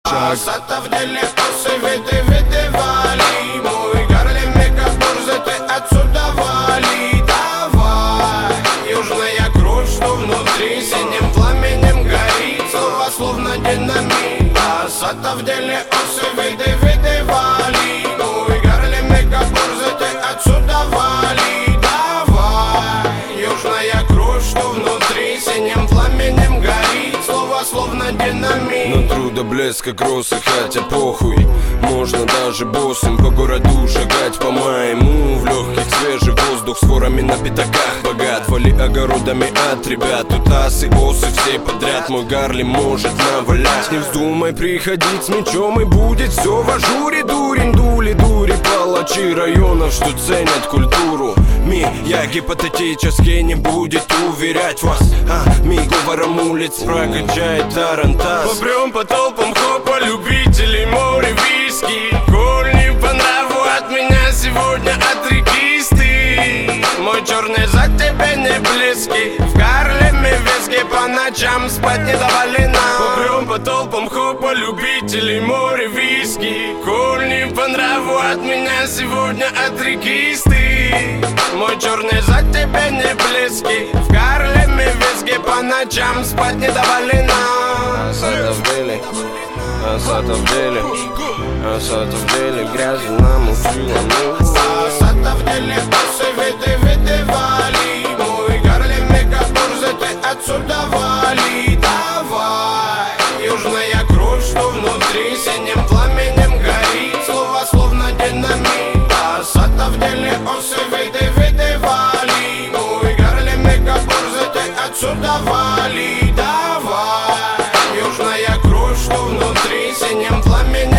шаг. Асата в деле осы, виды вали. Мой Гарли, мегабурза, ты отсюда вали. Давай, южная кровь, что внутри синим пламенем горит. Слова словно динамит. Асата в деле осы, виды вали. Мой Гарли, мегабурза, ты отсюда вали. Давай, южная кровь, что внутри синим пламенем горит. Слова словно динамит. Но труда блеска грозы, хотя похуй. Можно даже боссом по городу шагать по-моему. В легких свежий воздух с ворами на пятаках богат. Вали огородами от ребят. Тут асы, боссы, все подряд. Мой Гарли может навалять. Не вздумай приходить с мечом, и будет все в ажуре. Дурень, дури, палачи районов, что ценят культуру. Я гипотетически не будет уверять вас, ми говором улиц прокачает тарантас. Попрем по толпам хопа, любителей море виски. Коль не по нраву от меня сегодня отрекисты. Мой черный зад тебе не близкий. В Гарлеме виски по ночам спать не давали нам. Попрем по толпам хопа, любителей море виски. Коль не по нраву от меня сегодня отрекисты. Мой черный зад тебе не близкий. В Гарлеме виски по ночам спать не давали нам. Асата в деле, асата в деле, асата в деле, грязь намучила. Асата в деле осы, виды вали. Мой Гарли, мегабурза, ты отсюда вали. Давай, южная кровь, что внутри синим пламенем горит. Слова словно динамит. Асата в деле осы, виды вали. Мой Гарли, мегабурза, ты отсюда вали. Давай, южная кровь, что внутри синим пламенем